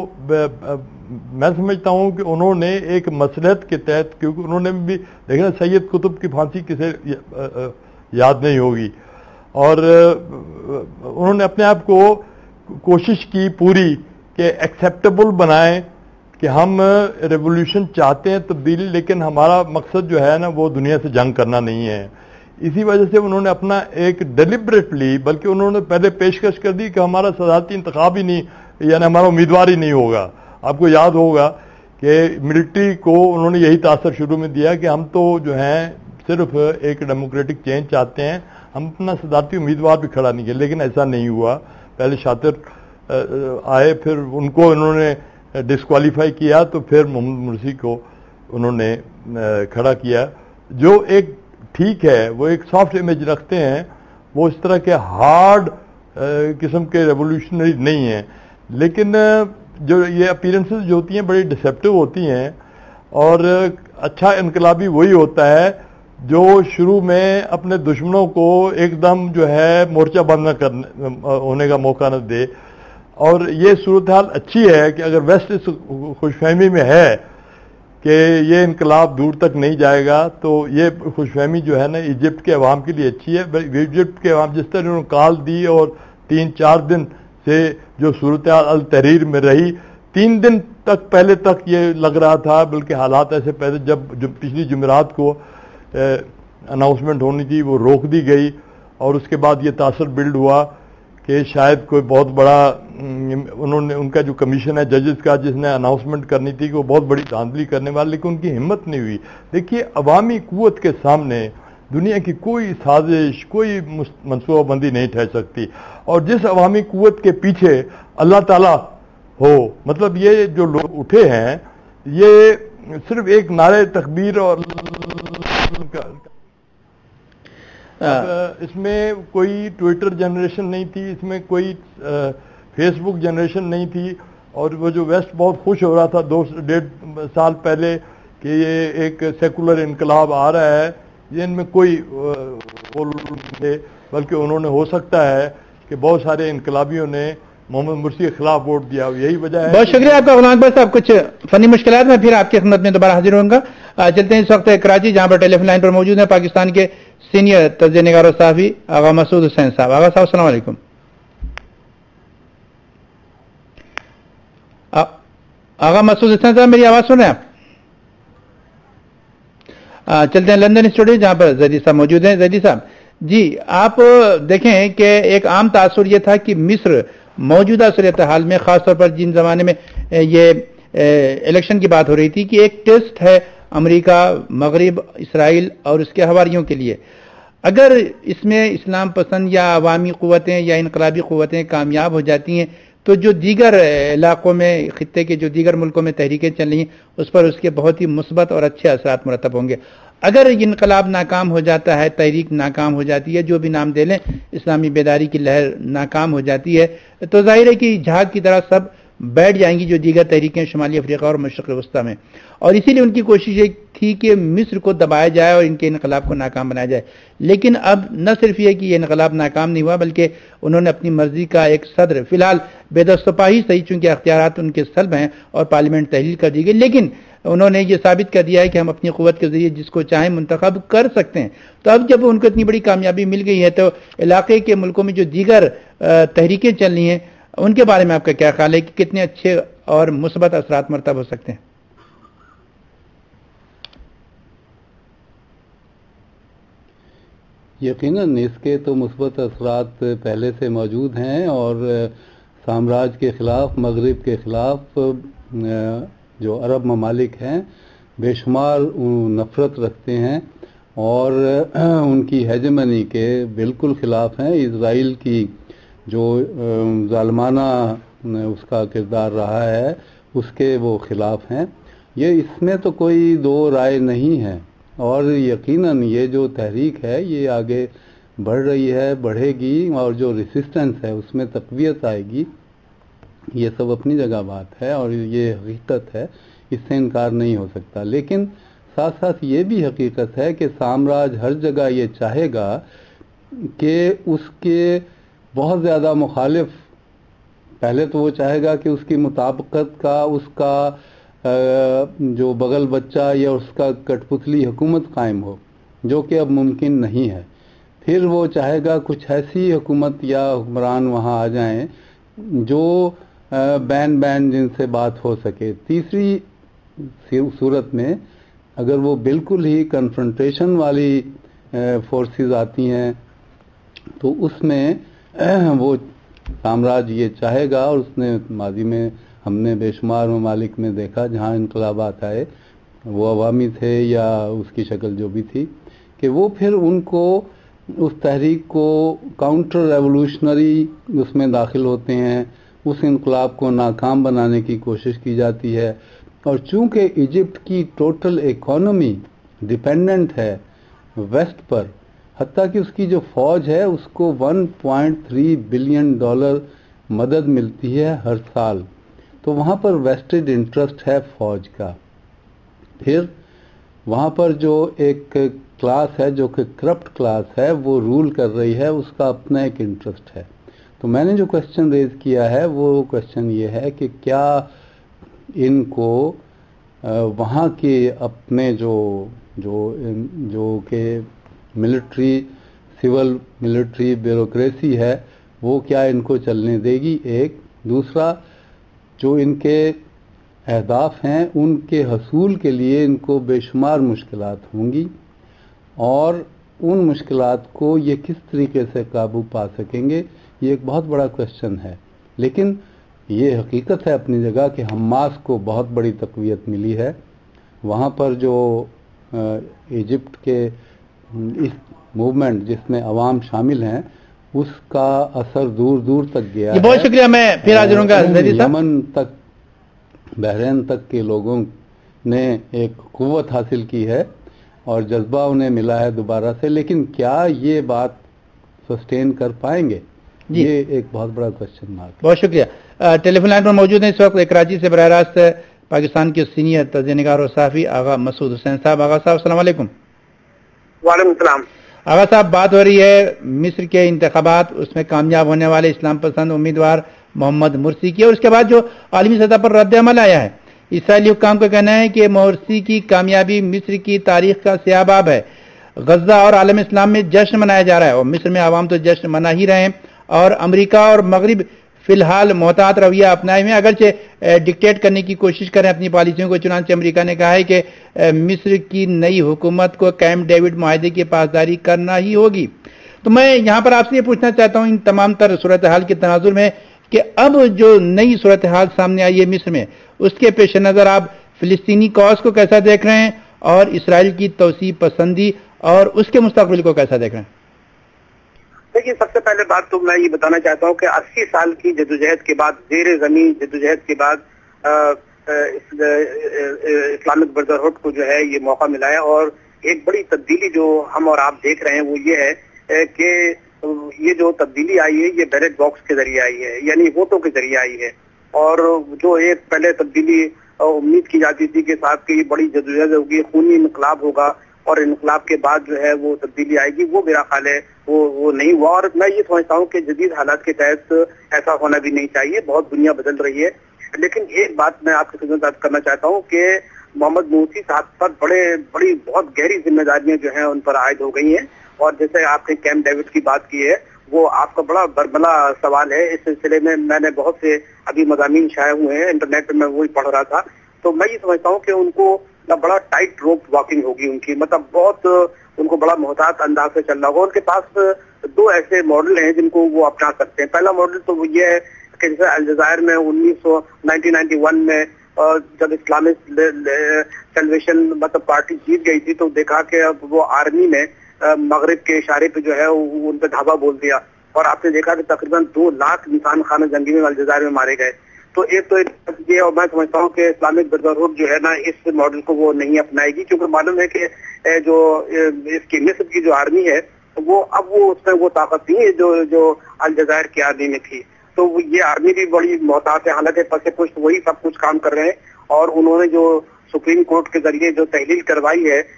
میں سمجھتا ہوں کہ انہوں نے ایک مصلحت کے تحت، کیونکہ انہوں نے بھی دیکھنا سید قطب کی پھانسی کسے یاد نہیں ہوگی، اور انہوں نے اپنے آپ کو کوشش کی پوری کہ ایکسیپٹیبل بنائیں کہ ہم ریولوشن چاہتے ہیں تبدیلی، لیکن ہمارا مقصد جو ہے نا وہ دنیا سے جنگ کرنا نہیں ہے. اسی وجہ سے انہوں نے اپنا ایک ڈیلیبریٹلی، بلکہ انہوں نے پہلے پیشکش کر دی کہ ہمارا صدارتی انتخاب ہی نہیں، یعنی ہمارا امیدوار ہی نہیں ہوگا. آپ کو یاد ہوگا کہ ملٹری کو انہوں نے یہی تاثر شروع میں دیا کہ ہم تو جو ہیں صرف ایک ڈیموکریٹک چینج چاہتے ہیں، ہم اپنا صدارتی امیدوار بھی کھڑا نہیں کیا، لیکن ایسا نہیں ہوا. پہلے شاطر آئے، پھر ان کو انہوں نے ڈسکوالیفائی کیا، تو پھر محمد مرسی کو انہوں نے کھڑا کیا، جو ایک ٹھیک ہے وہ ایک سافٹ امیج رکھتے ہیں، وہ اس طرح کے ہارڈ قسم کے ریولیوشنری نہیں ہیں، لیکن جو یہ اپیرنسز جو ہوتی ہیں بڑی ڈسیپٹیو ہوتی ہیں، اور اچھا انقلابی وہی ہوتا ہے جو شروع میں اپنے دشمنوں کو ایک دم جو ہے مورچہ بند نہ کرنے ہونے کا موقع نہ دے. اور یہ صورتحال اچھی ہے کہ اگر ویسٹ اس خوش فہمی میں ہے کہ یہ انقلاب دور تک نہیں جائے گا، تو یہ خوش فہمی جو ہے نا ایجپٹ کے عوام کے لیے اچھی ہے. ایجپٹ کے عوام جس طرح انہوں نے کال دی اور تین چار دن سے جو صورتحال التحریر میں رہی، تین دن تک پہلے تک یہ لگ رہا تھا، بلکہ حالات ایسے پہلے جب جب پچھلی جمعرات کو اناؤنسمنٹ ہونی تھی وہ روک دی گئی، اور اس کے بعد یہ تاثر بلڈ ہوا کہ شاید کوئی بہت بڑا انہوں نے ان کا جو کمیشن ہے ججز کا جس نے اناؤنسمنٹ کرنی تھی کہ وہ بہت بڑی دھاندلی کرنے والے، لیکن ان کی ہمت نہیں ہوئی. دیکھیے عوامی قوت کے سامنے دنیا کی کوئی سازش، کوئی منصوبہ بندی نہیں ٹھہر سکتی، اور جس عوامی قوت کے پیچھے اللہ تعالیٰ ہو، مطلب یہ جو لوگ اٹھے ہیں یہ صرف ایک نعرے تکبیر اور اس میں کوئی ٹویٹر جنریشن نہیں تھی، اس میں کوئی فیس بک جنریشن نہیں تھی، اور وہ جو ویسٹ بہت خوش ہو رہا تھا دو ڈیڑھ سال پہلے کہ یہ ایک سیکولر انقلاب آ رہا ہے، یہ ان میں کوئی تھے، بلکہ انہوں نے ہو سکتا ہے کہ بہت سارے انقلابیوں نے محمد مرسی کے خلاف ووٹ دیا، یہی وجہ ہے.
بہت شکریہ آپ کا غلام اکبر صاحب. کچھ فنی مشکلات میں پھر آپ کی خدمت میں دوبارہ حاضر ہوں گا. چلتے ہیں اس وقت کراچی، جہاں پر ٹیلی فون لائن پر موجود ہیں پاکستان کے سینئر تجزیہ نگار و صحافی آغا مسعود حسین صاحب. آغا صاحب السلام علیکم. آغا مسعود حسین صاحب میری آواز سن رہے ہیں آپ؟ چلتے ہیں لندن اسٹوڈیو، جہاں پر زیدی صاحب موجود ہیں. زیدی صاحب جی، آپ دیکھیں کہ ایک عام تاثر یہ تھا کہ مصر موجودہ صورتحال میں، خاص طور پر جن زمانے میں یہ الیکشن کی بات ہو رہی تھی، کہ ایک ٹیسٹ ہے امریکہ، مغرب، اسرائیل اور اس کے حواریوں کے لیے. اگر اس میں اسلام پسند یا عوامی قوتیں یا انقلابی قوتیں کامیاب ہو جاتی ہیں تو جو دیگر علاقوں میں، خطے کے جو دیگر ملکوں میں تحریکیں چل رہی ہیں اس پر اس کے بہت ہی مثبت اور اچھے اثرات مرتب ہوں گے. اگر انقلاب ناکام ہو جاتا ہے، تحریک ناکام ہو جاتی ہے، جو بھی نام دے لیں، اسلامی بیداری کی لہر ناکام ہو جاتی ہے، تو ظاہر ہے کہ جھاگ کی طرح سب بیٹھ جائیں گی جو دیگر تحریکیں شمالی افریقہ اور مشرق وسطیٰ میں. اور اسی لیے ان کی کوشش یہ تھی کہ مصر کو دبایا جائے اور ان کے انقلاب کو ناکام بنایا جائے. لیکن اب نہ صرف یہ کہ یہ انقلاب ناکام نہیں ہوا، بلکہ انہوں نے اپنی مرضی کا ایک صدر، فی الحال بے دست و پا ہی صحیح، چونکہ اختیارات ان کے سلب ہیں اور پارلیمنٹ تحلیل کر دی گئی، لیکن انہوں نے یہ ثابت کر دیا ہے کہ ہم اپنی قوت کے ذریعے جس کو چاہیں منتخب کر سکتے ہیں. تو اب جب ان کو اتنی بڑی کامیابی مل گئی ہے تو علاقے کے ملکوں میں جو دیگر تحریکیں چل رہی ہیں ان کے بارے میں آپ کا کیا خیال ہے کہ کتنے اچھے اور مثبت اثرات مرتب ہو سکتے ہیں؟
یقیناً اس کے تو مثبت اثرات پہلے سے موجود ہیں، اور سامراج کے خلاف، مغرب کے خلاف جو عرب ممالک ہیں بے شمار نفرت رکھتے ہیں اور ان کی ہیجمنی کے بالکل خلاف ہیں. اسرائیل کی جو ظالمانہ اس کا کردار رہا ہے اس کے وہ خلاف ہیں. یہ اس میں تو کوئی دو رائے نہیں ہے، اور یقیناً یہ جو تحریک ہے یہ آگے بڑھ رہی ہے، بڑھے گی، اور جو ریسسٹنس ہے اس میں تقویت آئے گی. یہ سب اپنی جگہ بات ہے اور یہ حقیقت ہے، اس سے انکار نہیں ہو سکتا. لیکن ساتھ ساتھ یہ بھی حقیقت ہے کہ سامراج ہر جگہ یہ چاہے گا کہ اس کے بہت زیادہ مخالف، پہلے تو وہ چاہے گا کہ اس کی مطابقت کا، اس کا جو بغل بچہ یا اس کا کٹ پتلی حکومت قائم ہو، جو کہ اب ممکن نہیں ہے. پھر وہ چاہے گا کچھ ایسی حکومت یا حکمران وہاں آ جائیں جو بین بین جن سے بات ہو سکے. تیسری صورت میں اگر وہ بالکل ہی کنفرنٹیشن والی فورسز آتی ہیں تو اس میں وہ سامراج یہ چاہے گا، اور اس نے ماضی میں ہم نے بے شمار ممالک میں دیکھا جہاں انقلابات آئے، وہ عوامی تھے یا اس کی شکل جو بھی تھی، کہ وہ پھر ان کو اس تحریک کو کاؤنٹر ریولوشنری اس میں داخل ہوتے ہیں، اس انقلاب کو ناکام بنانے کی کوشش کی جاتی ہے. اور چونکہ ایجپٹ کی ٹوٹل اکانومی ڈیپینڈنٹ ہے ویسٹ پر، حتیٰ کہ اس کی جو فوج ہے اس کو one point three billion dollar مدد ملتی ہے ہر سال. تو وہاں پر ویسٹڈ انٹرسٹ ہے فوج کا. پھر وہاں پر جو ایک کلاس ہے جو کہ کرپٹ کلاس ہے وہ رول کر رہی ہے, اس کا اپنا ایک انٹرسٹ ہے. تو میں نے جو کوشچن ریز کیا ہے وہ کوشچن یہ ہے کہ کیا ان کو وہاں کے اپنے جو جو جو کہ ملٹری سول ملٹری بیوروکریسی ہے وہ کیا ان کو چلنے دے گی, ایک. دوسرا جو ان کے اہداف ہیں ان کے حصول کے لیے ان کو بے شمار مشکلات ہوں گی, اور ان مشکلات کو یہ کس طریقے سے قابو پا سکیں گے, یہ ایک بہت بڑا کوشچن ہے. لیکن یہ حقیقت ہے اپنی جگہ کہ حماس کو بہت بڑی تقویت ملی ہے. وہاں پر جو ایجپٹ کے اس موومنٹ جس میں عوام شامل ہیں اس کا اثر دور دور تک گیا ہے.
بہت شکریہ. میں پھر حاضر ہوں گا.
یمن تک, بحرین تک کے لوگوں نے ایک قوت حاصل کی ہے اور جذبہ انہیں ملا ہے دوبارہ سے, لیکن کیا یہ بات سسٹین کر پائیں گے, جی. یہ ایک بہت بڑا کوشچن مارک.
بہت شکریہ. ٹیلی فون لائن پر موجود ہیں اس وقت کراچی سے براہ راست پاکستان کے سینئر تجزیہ نگار اور صحافی آغا مسعود حسین صاحب. آغا صاحب السلام علیکم.
وعلیکم السلام.
آغا صاحب, بات ہو رہی ہے مصر کے انتخابات, اس میں کامیاب ہونے والے اسلام پسند امیدوار محمد مرسی کی, اور اس کے بعد جو عالمی سطح پر رد عمل آیا ہے. اسرائیلی حکام کا کہنا ہے کہ مرسی کی کامیابی مصر کی تاریخ کا سیاہ باب ہے. غزہ اور عالم اسلام میں جشن منایا جا رہا ہے, اور مصر میں عوام تو جشن منا ہی رہے ہیں, اور امریکہ اور مغرب فی الحال محتاط رویہ اپنائے ہوئے, اگرچہ ڈکٹیٹ کرنے کی کوشش کریں اپنی پالیسیوں کو. چنانچہ امریکہ نے کہا ہے کہ مصر کی نئی حکومت کو کیمپ ڈیوڈ معاہدے کی پاسداری کرنا ہی ہوگی. تو میں یہاں پر آپ سے یہ پوچھنا چاہتا ہوں ان تمام تر صورتحال کے تناظر میں کہ اب جو نئی صورتحال سامنے آئی ہے مصر میں, اس کے پیش نظر آپ فلسطینی کاز کو کیسا دیکھ رہے ہیں, اور اسرائیل کی توسیع پسندی اور اس کے مستقبل کو کیسا دیکھ رہے ہیں؟
دیکھیے, سب سے پہلے بات تو میں یہ بتانا چاہتا ہوں کہ اسی سال کی جدوجہد کے بعد, زیر زمین جدوجہد کے بعد اسلامک برادرہڈ کو جو ہے یہ موقع ملا ہے, اور ایک بڑی تبدیلی جو ہم اور آپ دیکھ رہے ہیں وہ یہ ہے کہ یہ جو تبدیلی آئی ہے یہ بیلٹ باکس کے ذریعے آئی ہے, یعنی ووٹوں کے ذریعے آئی ہے. اور جو ایک پہلے تبدیلی امید کی جاتی تھی کہ صاحب کی بڑی جدوجہد ہوگی, خونی انقلاب ہوگا, اور انقلاب کے بعد جو ہے وہ تبدیلی آئے گی, وہ میرا خیال ہے وہ وہ نہیں ہوا. اور میں یہ سمجھتا ہوں کہ جدید حالات کے تحت ایسا ہونا بھی نہیں چاہیے, بہت دنیا بدل رہی ہے. لیکن ایک بات میں آپ کی خدمت عرض کرنا چاہتا ہوں کہ محمد مرسی صاحب پر بڑے بڑی بہت گہری ذمہ داریاں جو ہیں ان پر عائد ہو گئی ہیں, اور جیسے آپ نے کیمپ ڈیوڈ کی بات کی ہے وہ آپ کا بڑا برملا سوال ہے. اس سلسلے میں میں نے بہت سے ابھی مضامین شائع ہوئے ہیں انٹرنیٹ پہ, میں وہی پڑھ رہا تھا. تو میں یہ سمجھتا ہوں کہ ان کو بڑا ٹائٹ روپ واکنگ ہوگی ان کی, مطلب بہت ان کو بڑا محتاط انداز سے چلنا ہوگا. ان کے پاس دو ایسے ماڈل ہیں جن کو وہ اپنا سکتے ہیں. پہلا ماڈل تو وہ یہ ہے کہ جیسے الجزائر میں انیس سو نائنٹین نائنٹی ون میں جب اسلامک سیلویشن مطلب پارٹی جیت گئی تھی تو دیکھا کہ اب وہ آرمی نے مغرب کے اشارے پہ جو ہے ان پہ دھاوا بول دیا, اور آپ نے دیکھا کہ تقریباً دو لاکھ نشان خانہ جنگی میں الجزائر میں مارے گئے. تو ایک تو یہ, اور میں سمجھتا ہوں کہ اسلامک برادرہڈ جو ہے نا اس ماڈل کو وہ نہیں اپنائے گی, کیونکہ معلوم ہے کہ جو اس کی مصر کی جو آرمی ہے وہ اب وہ اس میں وہ طاقت نہیں ہے جو جو الجزائر کی آرمی میں تھی. تو یہ آرمی بھی بڑی محتاط ہے, حالانکہ پس پشت وہی سب کچھ کام کر رہے ہیں. اور انہوں نے جو سپریم کورٹ کے ذریعے جو تحلیل کروائی ہے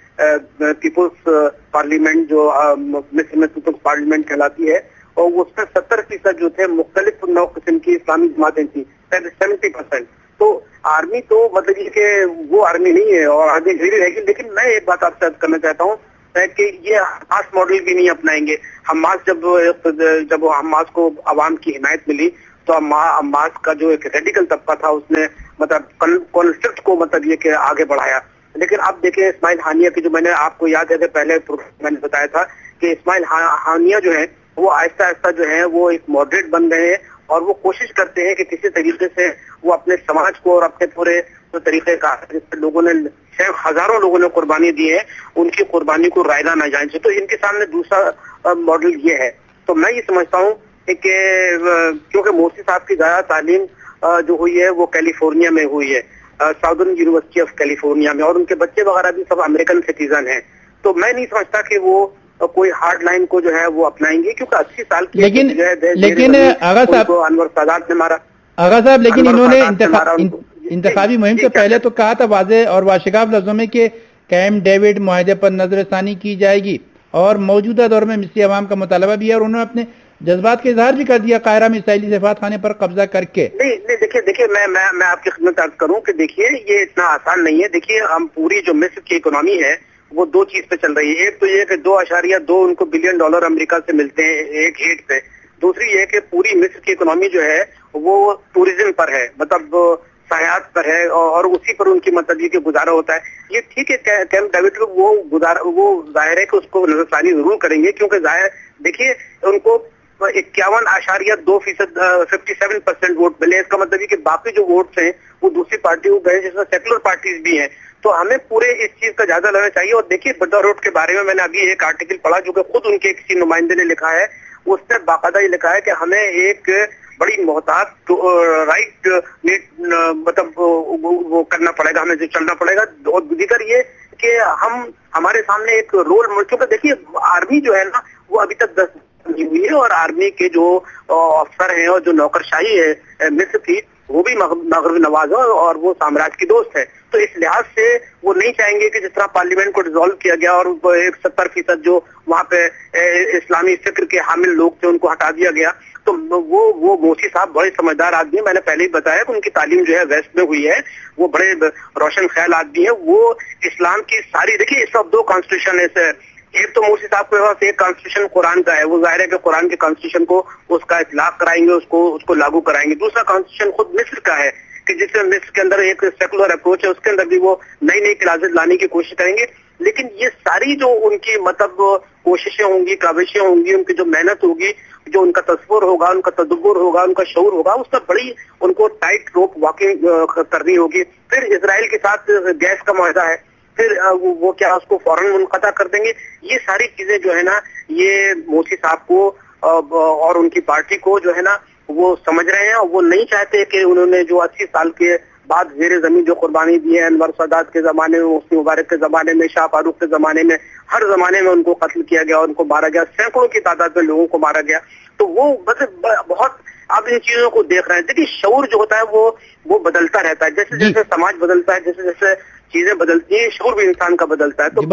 پیپلز پارلیمنٹ جو مصر میں پیپلز پارلیمنٹ کہلاتی ہے, اور اس میں ستر فیصد جو تھے مختلف نو قسم کی اسلامی جماعتیں تھیں, سیونٹی پرسینٹ. تو آرمی تو مطلب یہ کہ وہ آرمی نہیں ہے اور آرمی گھیری رہے گی. لیکن میں ایک بات آپ سے کرنا چاہتا ہوں کہ یہ حماس ماڈل بھی نہیں اپنائیں گے. حماس جب جب حماس کو عوام کی حمایت ملی تو حماس کا جو ایک ریڈیکل طبقہ تھا اس نے مطلب کانفلکٹ کو مطلب یہ کہ آگے بڑھایا. لیکن اب دیکھیں اسماعیل ہانیہ کی جو میں نے آپ کو یاد ہے کہ پہلے میں نے بتایا تھا کہ اسماعیل ہانیہ جو ہے وہ آہستہ آہستہ جو ہے وہ ایک ماڈریٹ بن گئے ہیں, اور وہ کوشش کرتے ہیں کہ کسی طریقے سے وہ اپنے سماج کو اور اپنے پورے جو طریقے کا جس پہ لوگوں نے ہزاروں لوگوں نے قربانی دی ہے ان کی قربانی کو رائگاں نہ جائیں. تو ان کے سامنے دوسرا ماڈل یہ ہے. تو میں یہ سمجھتا ہوں کہ کیونکہ مرسی صاحب کی زیادہ تعلیم جو ہوئی ہے وہ کیلیفورنیا میں ہوئی ہے, ساؤدرن یونیورسٹی آف کیلیفورنیا میں, اور ان کے بچے وغیرہ بھی سب امریکن سٹیزن ہیں. تو میں نہیں سمجھتا کہ وہ کوئی ہارڈ لائن کو جو ہے وہ اپنائیں گے، کیونکہ اسی سال کی
لیکن لیکن آغا صاحب
انور سادات نے مارا
آغا صاحب لیکن انہوں نے انتخابی مہم سے پہلے تو کہا تھا واضح اور واشگاف لفظوں میں کہ کیمپ ڈیوڈ معاہدے پر نظر ثانی کی جائے گی، اور موجودہ دور میں مصری عوام کا مطالبہ بھی ہے، اور انہوں نے اپنے جذبات کا اظہار بھی کر دیا قاہرہ میں اسرائیلی سفارت خانے پر قبضہ کر کے۔
نہیں نہیں دیکھیے دیکھیے میں میں میں آپ کی خدمت عرض کروں کہ دیکھیے یہ اتنا آسان نہیں ہے۔ دیکھیے ہم پوری جو مصر کی اکنامی ہے وہ دو چیز پہ چل رہی ہے، ایک تو یہ کہ دو اشاریہ دو ان کو بلین ڈالر امریکہ سے ملتے ہیں ایک ہیٹ پہ، دوسری یہ کہ پوری مصر کی اکنامی جو ہے وہ ٹوریزم پر ہے، مطلب سیاحت پر ہے، اور اسی پر ان کی مطلب یہ کہ گزارا ہوتا ہے۔ یہ ٹھیک ہے کیمپ ڈیوڈ وہ گزارا وہ ظاہر ہے کہ اس کو نظر ثانی ضرور کریں گے، کیونکہ ظاہر دیکھیے ان کو اکیاون اشاریہ دو فیصد ففٹی سیون پرسینٹ ووٹ ملے، اس کا مطلب یہ کہ باقی جو ووٹس ہیں وہ دوسری پارٹیوں کو گئے جس میں سیکولر پارٹیز بھی ہیں، تو ہمیں پورے اس چیز کا جائزہ لینا چاہیے۔ اور دیکھیے بدر روڈ کے بارے میں میں نے ابھی ایک آرٹیکل پڑھا جو کہ خود ان کے کسی نمائندے نے لکھا ہے، اس نے باقاعدہ یہ لکھا ہے کہ ہمیں ایک بڑی محتاط رائٹ مطلب وہ کرنا پڑے گا، ہمیں جو چلنا پڑے گا، اور دیگر یہ کہ ہم ہمارے سامنے ایک رول ماڈل، کیونکہ دیکھیے آرمی جو ہے نا وہ ابھی تک دس نہیں ہوئی ہے، اور آرمی کے جو افسر ہیں اور جو نوکرشاہی ہے مصر کی وہ بھی مغربی نواز ہے اور وہ سامراج کی دوست ہے، تو اس لحاظ سے وہ نہیں چاہیں گے کہ جس طرح پارلیمنٹ کو ڈیزالو کیا گیا اور ایک ستر فیصد جو وہاں پہ اسلامی فکر کے حامل لوگ تھے ان کو ہٹا دیا گیا، تو وہ وہ موسی صاحب بڑے سمجھدار آدمی ہیں، میں نے پہلے ہی بتایا کہ ان کی تعلیم جو ہے ویسٹ میں ہوئی ہے، وہ بڑے روشن خیال آدمی ہیں، وہ اسلام کی ساری دیکھیے اس وقت دو کانسٹیٹیوشن ہے، ایک تو موسی صاحب کے پاس ایک کانسٹیٹیوشن قرآن کا ہے، وہ ظاہر ہے کہ قرآن کے کانسٹیٹیوشن کو اس کا اطلاق کرائیں گے، اس کو اس کو لاگو کرائیں گے، دوسرا کانسٹیٹیوشن خود مصر کا ہے کہ جس میں مصر کے اندر ایک سیکولر اپروچ ہے، اس کے اندر بھی وہ نئی نئی کلاسز لانے کی کوشش کریں گے، لیکن یہ ساری جو ان کی مطلب کوششیں ہوں گی، کاوشیں ہوں گی، ان کی جو محنت ہوگی، جو ان کا تصور ہوگا، ان کا تدبر ہوگا، ان کا شعور ہوگا، اس میں بڑی ان کو ٹائٹ روپ واکنگ کرنی ہوگی۔ پھر اسرائیل کے ساتھ گیس کا معاہدہ ہے، پھر وہ کیا اس کو فوراً منقطع کر دیں گے؟ یہ ساری چیزیں جو ہے نا یہ موسی صاحب کو اور ان کی پارٹی کو جو ہے نا وہ سمجھ رہے ہیں، اور وہ نہیں چاہتے کہ انہوں نے جو اسی سال کے بعد زیر زمین جو قربانی دی ہے، انور سادات کے زمانے میں، حسنی مبارک کے زمانے میں، شاہ فاروق کے زمانے میں، ہر زمانے میں ان کو قتل کیا گیا، ان کو مارا گیا، سینکڑوں کی تعداد میں لوگوں کو مارا گیا، تو وہ مطلب بہت آپ ان چیزوں کو دیکھ رہے ہیں۔ دیکھیے شعور جو ہوتا ہے وہ وہ بدلتا رہتا ہے، جیسے جیسے سماج بدلتا ہے، جیسے جیسے چیزیں بدلتی ہیں، شعور بھی انسان کا بدلتا ہے، تو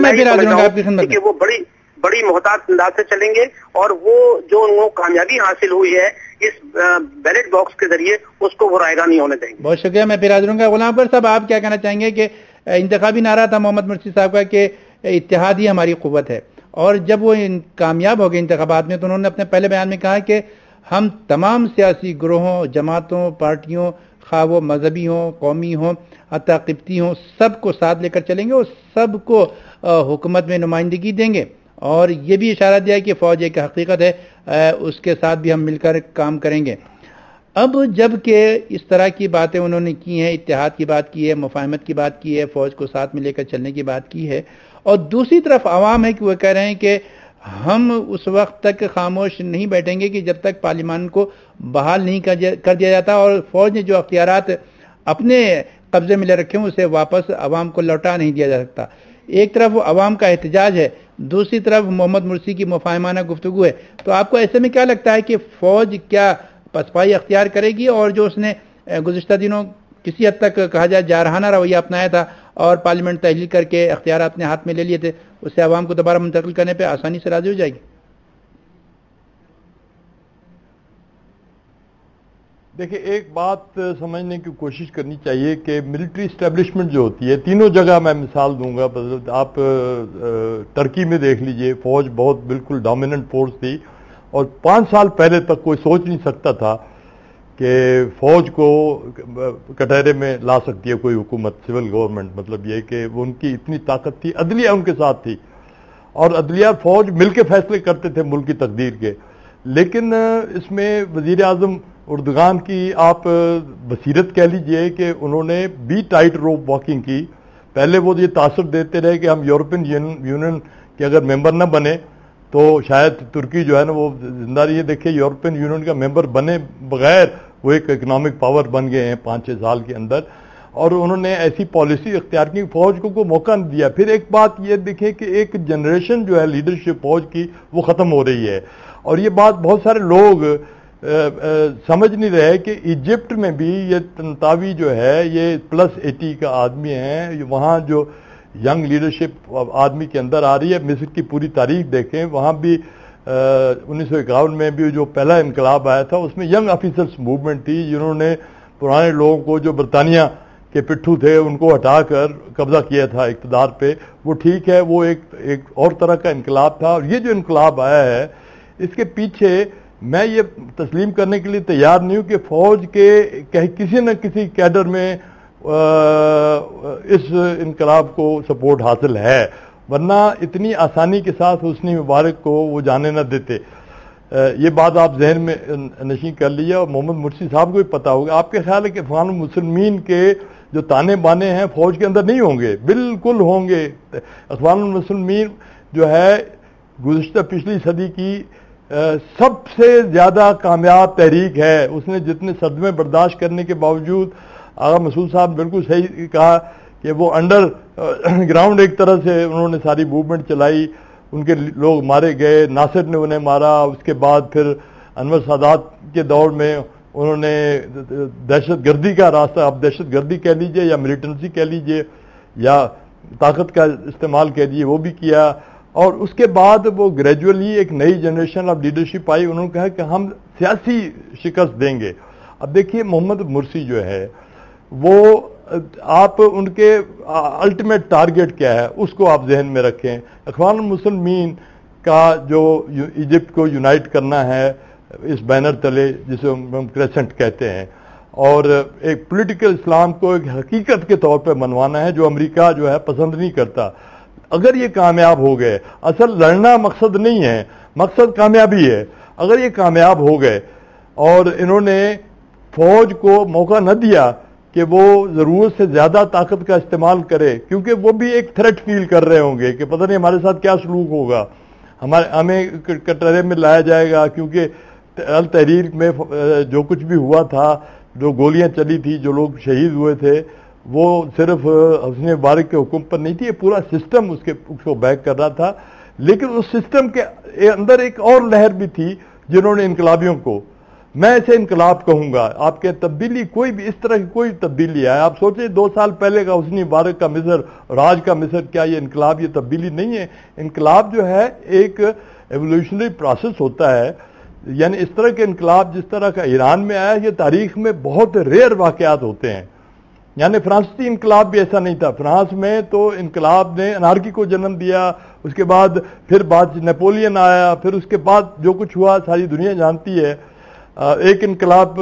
کہ وہ بڑی بڑی محتاط انداز سے چلیں گے، اور وہ جو ان کو کامیابی حاصل ہوئی ہے اس بیلٹ باکس کے ذریعے اس کو وہ رائیگاں نہیں ہونے دیں گے۔
بہت شکریہ، میں پھر حاضر ہوں گا۔ غلام اکبر صاحب آپ کیا کہنا چاہیں گے کہ انتخابی نعرہ تھا محمد مرسی صاحب کا کہ اتحاد ہی ہماری قوت ہے، اور جب وہ کامیاب ہو گئے انتخابات میں تو انہوں نے اپنے پہلے بیان میں کہا کہ ہم تمام سیاسی گروہوں، جماعتوں، پارٹیوں، خواہ وہ مذہبی ہوں، قومی ہوں، حتیٰ قبطی ہوں، سب کو ساتھ لے کر چلیں گے اور سب کو حکومت میں نمائندگی دیں گے، اور یہ بھی اشارہ دیا کہ فوج ایک حقیقت ہے، اس کے ساتھ بھی ہم مل کر کام کریں گے۔ اب جب کہ اس طرح کی باتیں انہوں نے کی ہیں، اتحاد کی بات کی ہے، مفاہمت کی بات کی ہے، فوج کو ساتھ میں لے کر چلنے کی بات کی ہے، اور دوسری طرف عوام ہے کہ وہ کہہ رہے ہیں کہ ہم اس وقت تک خاموش نہیں بیٹھیں گے کہ جب تک پارلیمان کو بحال نہیں کر دیا جاتا اور فوج نے جو اختیارات اپنے قبضے میں لے رکھے ہیں اسے واپس عوام کو لوٹا نہیں دیا جا سکتا۔ ایک طرف وہ عوام کا احتجاج ہے، دوسری طرف محمد مرسی کی مفاہمانہ گفتگو ہے، تو آپ کو ایسے میں کیا لگتا ہے کہ فوج کیا پسپائی اختیار کرے گی، اور جو اس نے گزشتہ دنوں کسی حد تک کہا جائے جارحانہ رویہ اپنایا تھا اور پارلیمنٹ تحلیل کر کے اختیارات اپنے ہاتھ میں لے لیے تھے، اسے عوام کو دوبارہ منتقل کرنے پہ آسانی سے راضی ہو جائے گی؟
دیکھیں ایک بات سمجھنے کی کوشش کرنی چاہیے کہ ملٹری اسٹیبلشمنٹ جو ہوتی ہے تینوں جگہ، میں مثال دوں گا، آپ ترکی میں دیکھ لیجئے، فوج بہت بالکل ڈومیننٹ فورس تھی، اور پانچ سال پہلے تک کوئی سوچ نہیں سکتا تھا کہ فوج کو کٹہرے میں لا سکتی ہے کوئی حکومت، سول گورنمنٹ، مطلب یہ کہ وہ ان کی اتنی طاقت تھی، عدلیہ ان کے ساتھ تھی، اور عدلیہ فوج مل کے فیصلے کرتے تھے ملک کی تقدیر کے۔ لیکن اس میں وزیر اعظم اردگان کی آپ بصیرت کہہ لیجئے کہ انہوں نے بھی ٹائٹ روپ واکنگ کی۔ پہلے وہ یہ تاثر دیتے رہے کہ ہم یورپین یونین کے اگر ممبر نہ بنے تو شاید ترکی جو ہے نا وہ زندہ رہی ہے۔ دیکھیں یورپین یونین کا ممبر بنے بغیر وہ ایک اکنامک پاور بن گئے ہیں پانچ چھ سال کے اندر، اور انہوں نے ایسی پالیسی اختیار کی فوج کو کوئی موقع نہیں دیا. پھر ایک بات یہ دیکھیں کہ ایک جنریشن جو ہے لیڈرشپ فوج کی وہ ختم ہو رہی ہے, اور یہ بات بہت سارے لوگ سمجھ نہیں رہے کہ ایجپٹ میں بھی یہ تنتاوی جو ہے یہ پلس ایٹی کا آدمی ہے, وہاں جو ینگ لیڈرشپ آدمی کے اندر آ رہی ہے. مصر کی پوری تاریخ دیکھیں, وہاں بھی انیس سو اکاون میں بھی جو پہلا انقلاب آیا تھا اس میں ینگ آفیسرس موومنٹ تھی, جنہوں نے پرانے لوگوں کو جو برطانیہ کے پٹھو تھے ان کو ہٹا کر قبضہ کیا تھا اقتدار پہ. وہ ٹھیک ہے, وہ ایک ایک اور طرح کا انقلاب تھا, اور یہ جو انقلاب آیا ہے اس کے پیچھے میں یہ تسلیم کرنے کے لیے تیار نہیں ہوں کہ فوج کے کسی نہ کسی کیڈر میں اس انقلاب کو سپورٹ حاصل ہے, ورنہ اتنی آسانی کے ساتھ حسنی مبارک کو وہ جانے نہ دیتے. یہ بات آپ ذہن میں نشین کر لیجیے, اور محمد مرسی صاحب کو بھی پتا ہوگا. آپ کے خیال ہے کہ اخوان المسلمین کے جو تانے بانے ہیں فوج کے اندر نہیں ہوں گے؟ بالکل ہوں گے. اخوان المسلمین جو ہے گزشتہ پچھلی صدی کی سب سے زیادہ کامیاب تحریک ہے. اس نے جتنے صدمے برداشت کرنے کے باوجود, آغا مسعود صاحب بالکل صحیح کہا کہ وہ انڈر گراؤنڈ ایک طرح سے انہوں نے ساری موومنٹ چلائی. ان کے لوگ مارے گئے, ناصر نے انہیں مارا, اس کے بعد پھر انور سادات کے دور میں انہوں نے دہشت گردی کا راستہ, آپ دہشت گردی کہہ لیجئے یا ملیٹنسی کہہ لیجئے یا طاقت کا استعمال کہہ لیجئے, وہ بھی کیا. اور اس کے بعد وہ گریجولی ایک نئی جنریشن آف لیڈرشپ آئی, انہوں نے کہا کہ ہم سیاسی شکست دیں گے. اب دیکھیے محمد مرسی جو ہے وہ, آپ ان کے الٹیمیٹ ٹارگٹ کیا ہے اس کو آپ ذہن میں رکھیں. اخوان المسلمین کا جو ایجپٹ کو یونائٹ کرنا ہے اس بینر تلے جسے ہم کریسنٹ کہتے ہیں, اور ایک پولیٹیکل اسلام کو ایک حقیقت کے طور پہ منوانا ہے جو امریکہ جو ہے پسند نہیں کرتا. اگر یہ کامیاب ہو گئے, اصل لڑنا مقصد نہیں ہے, مقصد کامیابی ہے. اگر یہ کامیاب ہو گئے اور انہوں نے فوج کو موقع نہ دیا کہ وہ ضرورت سے زیادہ طاقت کا استعمال کرے, کیونکہ وہ بھی ایک تھریٹ فیل کر رہے ہوں گے کہ پتہ نہیں ہمارے ساتھ کیا سلوک ہوگا, ہمارے ہمیں کٹہرے میں لایا جائے گا. کیونکہ التحریر میں جو کچھ بھی ہوا تھا, جو گولیاں چلی تھی, جو لوگ شہید ہوئے تھے, وہ صرف حسنی مبارک کے حکم پر نہیں تھی, یہ پورا سسٹم اس کے اس کو بیک کر رہا تھا. لیکن اس سسٹم کے اندر ایک اور لہر بھی تھی جنہوں نے انقلابیوں کو, میں اسے انقلاب کہوں گا. آپ کے تبدیلی کوئی بھی اس طرح کی کوئی تبدیلی ہے, آپ سوچیں دو سال پہلے کا حسنی مبارک کا مصر اور آج کا مصر, کیا یہ انقلاب, یہ تبدیلی نہیں ہے؟ انقلاب جو ہے ایک ایولیوشنری پروسیس ہوتا ہے. یعنی اس طرح کے انقلاب جس طرح کا ایران میں آیا, یہ تاریخ میں بہت ریئر واقعات ہوتے ہیں. یعنی فرانسیسی انقلاب بھی ایسا نہیں تھا. فرانس میں تو انقلاب نے انارکی کو جنم دیا, اس کے بعد پھر بعد نیپولین آیا, پھر اس کے بعد جو کچھ ہوا ساری دنیا جانتی ہے. ایک انقلاب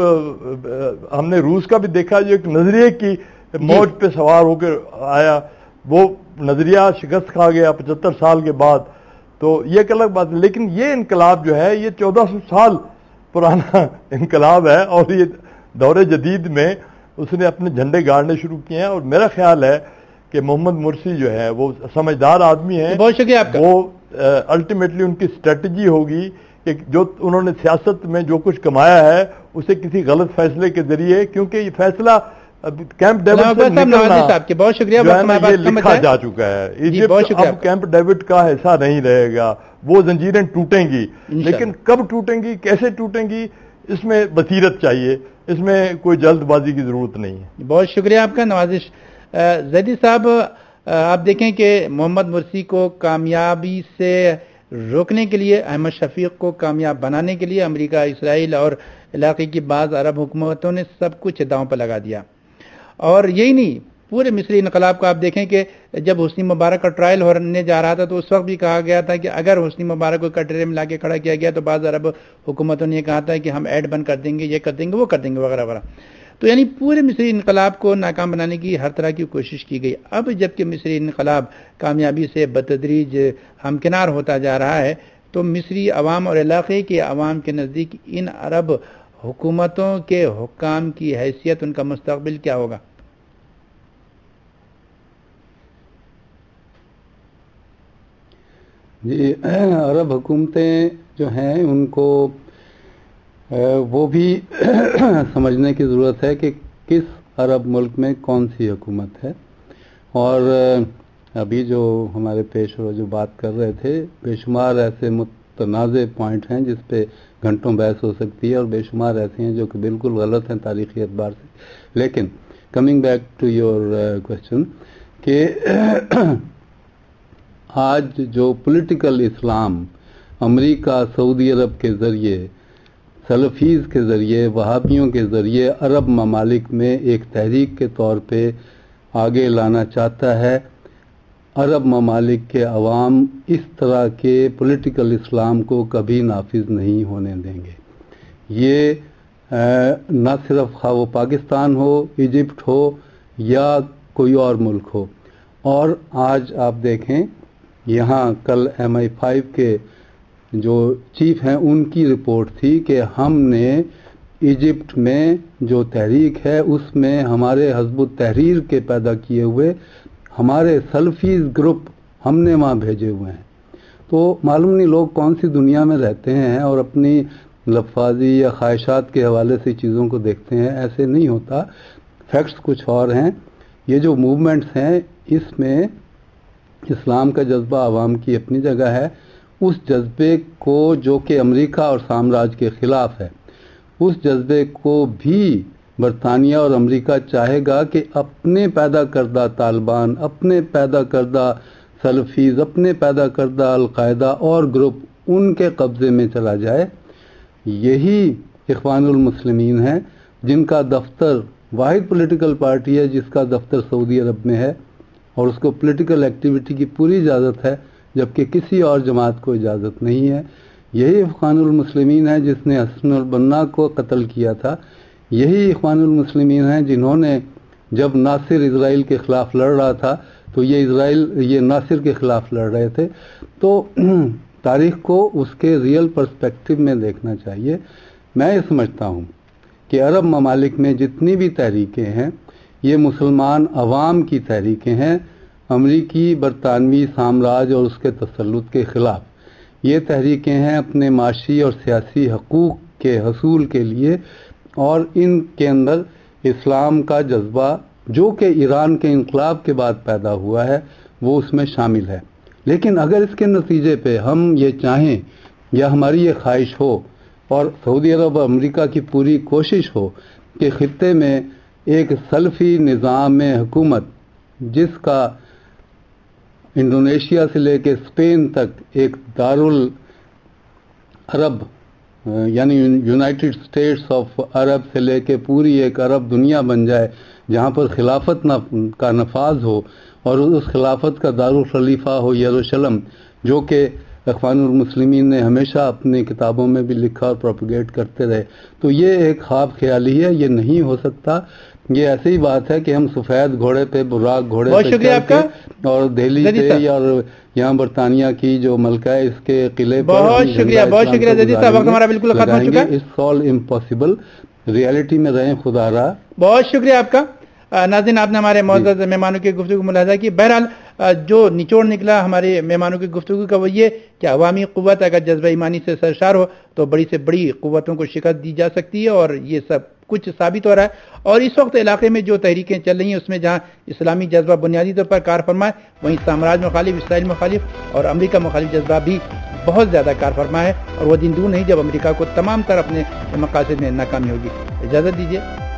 ہم نے روس کا بھی دیکھا جو ایک نظریے کی موج پہ سوار ہو کے آیا, وہ نظریہ شکست کھا گیا پچہتر سال کے بعد. تو یہ ایک الگ بات ہے. لیکن یہ انقلاب جو ہے یہ چودہ سو سال پرانا انقلاب ہے, اور یہ دور جدید میں اس نے اپنے جھنڈے گاڑنے شروع کیے ہیں. اور میرا خیال ہے کہ محمد مرسی جو ہے وہ سمجھدار آدمی ہے.
بہت شکریہ آپ کا.
وہ الٹیمیٹلی ان کی اسٹریٹجی ہوگی کہ جو انہوں نے سیاست میں جو کچھ کمایا ہے اسے کسی غلط فیصلے کے ذریعے, کیونکہ یہ فیصلہ کیمپ ڈیوڈ سے نکلنا
بہت شکریہ
یہ لکھا جا چکا ہے. ایجپٹ اب کیمپ ڈیوڈ کا حصہ نہیں رہے گا, وہ زنجیریں ٹوٹیں گی, لیکن کب ٹوٹیں گی, کیسے ٹوٹیں گی, اس میں بصیرت چاہیے, اس میں کوئی جلد بازی کی ضرورت نہیں ہے.
بہت شکریہ آپ کا. نوازش زیدی صاحب, آپ دیکھیں کہ محمد مرسی کو کامیابی سے روکنے کے لیے, احمد شفیق کو کامیاب بنانے کے لیے امریکہ, اسرائیل اور علاقے کی بعض عرب حکومتوں نے سب کچھ داؤں پر لگا دیا. اور یہی نہیں, پورے مصری انقلاب کو آپ دیکھیں کہ جب حسنی مبارک کا ٹرائل ہونے جا رہا تھا تو اس وقت بھی کہا گیا تھا کہ اگر حسنی مبارک کو کٹہرے میں لا کے کھڑا کیا گیا تو بعض عرب حکومتوں نے یہ کہا تھا کہ ہم ایڈ بند کر دیں گے, یہ کر دیں گے, وہ کر دیں گے, وغیرہ وغیرہ. تو یعنی پورے مصری انقلاب کو ناکام بنانے کی ہر طرح کی کوشش کی گئی. اب جب کہ مصری انقلاب کامیابی سے بتدریج ہمکنار ہوتا جا رہا ہے تو مصری عوام اور علاقے کے عوام کے نزدیک ان عرب حکومتوں کے حکام کی حیثیت, ان کا مستقبل کیا ہوگا؟
جی, عرب حکومتیں جو ہیں ان کو وہ بھی سمجھنے کی ضرورت ہے کہ کس عرب ملک میں کون سی حکومت ہے. اور ابھی جو ہمارے پیشوا جو بات کر رہے تھے، بے شمار ایسے متنازع پوائنٹ ہیں جس پہ گھنٹوں بحث ہو سکتی ہے، اور بے شمار ایسے ہیں جو کہ بالکل غلط ہیں تاریخی اعتبار سے. لیکن coming back to your question کہ آج جو پولیٹیکل اسلام امریکہ، سعودی عرب کے ذریعے، سلفیز کے ذریعے، وہابیوں کے ذریعے عرب ممالک میں ایک تحریک کے طور پہ آگے لانا چاہتا ہے، عرب ممالک کے عوام اس طرح کے پولیٹیکل اسلام کو کبھی نافذ نہیں ہونے دیں گے. یہ نہ صرف خواہ وہ پاکستان ہو، ایجپٹ ہو یا کوئی اور ملک ہو. اور آج آپ دیکھیں یہاں کل ایم آئی فائیو کے جو چیف ہیں ان کی رپورٹ تھی کہ ہم نے ایجپٹ میں جو تحریک ہے اس میں ہمارے حزب التحریر کے پیدا کیے ہوئے ہمارے سلفیز گروپ ہم نے وہاں بھیجے ہوئے ہیں. تو معلوم نہیں لوگ کون سی دنیا میں رہتے ہیں اور اپنی لفاظی یا خواہشات کے حوالے سے چیزوں کو دیکھتے ہیں. ایسے نہیں ہوتا، فیکٹس کچھ اور ہیں. یہ جو موومنٹس ہیں اس میں اسلام کا جذبہ عوام کی اپنی جگہ ہے. اس جذبے کو جو کہ امریکہ اور سامراج کے خلاف ہے، اس جذبے کو بھی برطانیہ اور امریکہ چاہے گا کہ اپنے پیدا کردہ طالبان، اپنے پیدا کردہ سلفیز، اپنے پیدا کردہ القاعدہ اور گروپ ان کے قبضے میں چلا جائے. یہی اخوان المسلمین ہیں جن کا دفتر، واحد پولیٹیکل پارٹی ہے جس کا دفتر سعودی عرب میں ہے اور اس کو پولیٹیکل ایکٹیویٹی کی پوری اجازت ہے، جبکہ کسی اور جماعت کو اجازت نہیں ہے. یہی اخوان المسلمین ہے جس نے حسن البنا کو قتل کیا تھا. یہی اخوان المسلمین ہیں جنہوں نے جب ناصر اسرائیل کے خلاف لڑ رہا تھا تو یہ اسرائیل یہ ناصر کے خلاف لڑ رہے تھے. تو تاریخ کو اس کے ریئل پرسپیکٹو میں دیکھنا چاہیے. میں یہ سمجھتا ہوں کہ عرب ممالک میں جتنی بھی تحریکیں ہیں یہ مسلمان عوام کی تحریکیں ہیں، امریکی برطانوی سامراج اور اس کے تسلط کے خلاف. یہ تحریکیں ہیں اپنے معاشی اور سیاسی حقوق کے حصول کے لیے، اور ان کے اندر اسلام کا جذبہ جو کہ ایران کے انقلاب کے بعد پیدا ہوا ہے وہ اس میں شامل ہے. لیکن اگر اس کے نتیجے پہ ہم یہ چاہیں یا ہماری یہ خواہش ہو اور سعودی عرب اور امریکہ کی پوری کوشش ہو کہ خطے میں ایک سلفی نظام حکومت جس کا انڈونیشیا سے لے کے اسپین تک ایک دارال عرب یعنی یونائٹڈ اسٹیٹس آف عرب سے لے کے پوری ایک عرب دنیا بن جائے جہاں پر خلافت کا نفاذ ہو اور اس خلافت کا دارالخلیفہ ہو یروشلم، جو کہ اخوان المسلمین نے ہمیشہ اپنی کتابوں میں بھی لکھا اور پروپیگیٹ کرتے رہے. تو یہ ایک خواب خیالی ہے، یہ نہیں ہو سکتا. یہ ایسی ہی بات ہے کہ ہم سفید گھوڑے پہ براق گھوڑے پہ چڑھ کے اور دہلی سے اور یہاں برطانیہ کی جو ملکہ ہے اس کے قلعے پر
بہت شکریہ بہت شکریہ زیدی صاحب، وقت ہمارا بالکل ختم ہو چکا ہے.
اٹس آل امپاسبل، ریئلٹی میں رہیں خدا را.
بہت شکریہ آپ کا. ناظرین، آپ نے ہمارے معزز مہمانوں کی گفتگو ملاحظہ کی. بہرحال جو نچوڑ نکلا ہمارے مہمانوں کی گفتگو کا وہ یہ کہ عوامی قوت اگر جذبہ ایمانی سے سرشار ہو تو بڑی سے بڑی قوتوں کو شکست دی جا سکتی ہے، اور یہ سب کچھ ثابت ہو رہا ہے. اور اس وقت علاقے میں جو تحریکیں چل رہی ہیں اس میں جہاں اسلامی جذبہ بنیادی طور پر کار فرما ہے، وہیں سامراج مخالف، اسرائیل مخالف اور امریکہ مخالف جذبہ بھی بہت زیادہ کار فرما ہے، اور وہ دن دور نہیں جب امریکہ کو تمام تر اپنے مقاصد میں ناکامی ہوگی. اجازت دیجیے.